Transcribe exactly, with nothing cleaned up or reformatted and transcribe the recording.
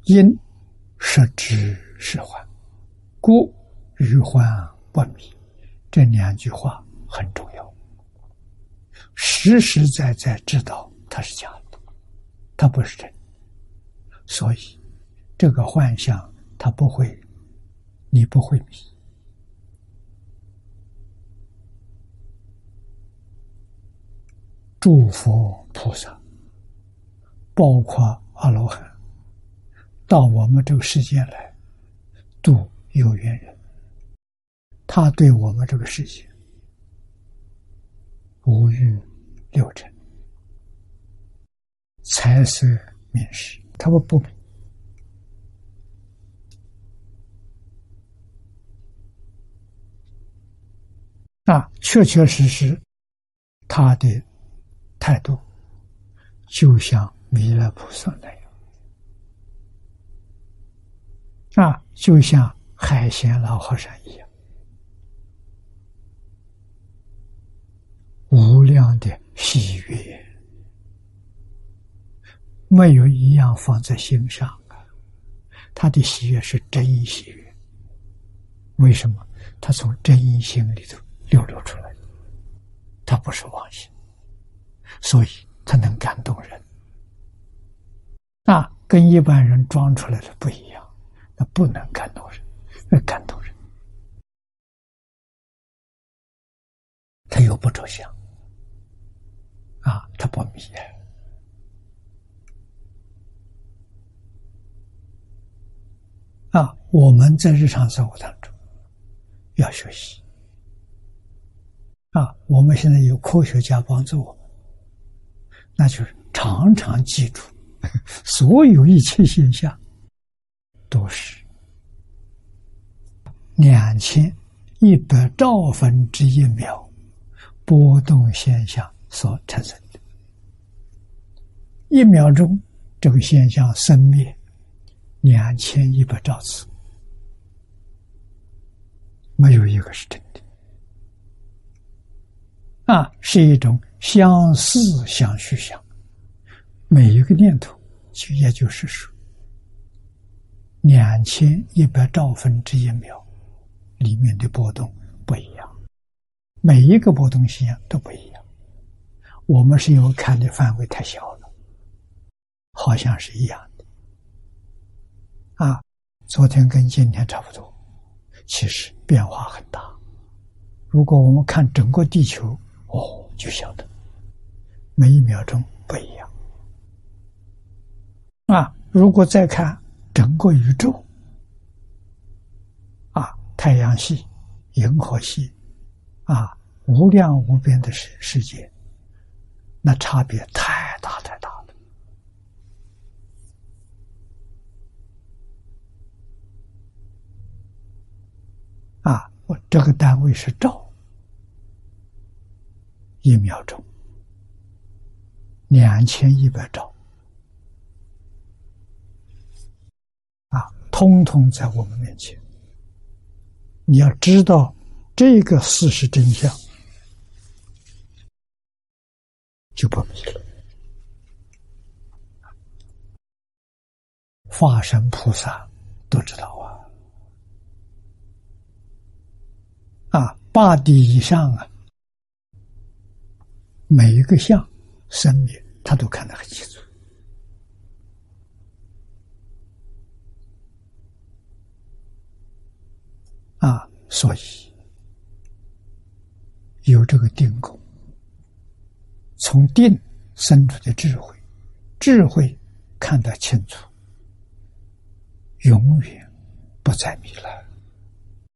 因实知是幻，故于幻不迷。这两句话很重要，实实在在知道它是假的，它不是真的，所以这个幻象它不会，你不会迷。诸佛菩萨，包括阿罗汉，到我们这个世界来度有缘人，他对我们这个世界五欲六尘、财色名食，他们不明啊，确确实实他的态度就像弥勒菩萨那样啊，就像海贤老和尚一样，无量的喜悦，没有一样放在心上啊。他的喜悦是真喜悦，为什么？他从真心里头流露出来的，他不是妄心，所以他能感动人。那跟一般人装出来的不一样，那不能感动人，那感动人，他又不着相啊，他不迷啊。我们在日常生活当中要学习啊，我们现在有科学家帮助我们，那就是常常记住所有一切现象都是两千一百兆分之一秒波动现象所产生的。一秒钟这个现象生灭两千一百兆次，没有一个是真的啊，是一种相似相续相。每一个念头就也就是说两千一百兆分之一秒里面的波动不一样，每一个波动现象都不一样。我们是因为看的范围太小了，好像是一样的啊，昨天跟今天差不多，其实变化很大。如果我们看整个地球，哦，就晓得每一秒钟不一样啊。如果再看整个宇宙啊，太阳系、银河系啊，无量无边的世世界，那差别太大太大了啊！我这个单位是兆，一秒钟两千一百兆啊，通通在我们面前。你要知道这个事实真相，就不迷了。化身菩萨都知道啊，啊，八地以上啊，每一个相生灭，他都看得很清楚啊，所以有这个定功，从定生出的智慧，智慧看得清楚，永远不再迷了。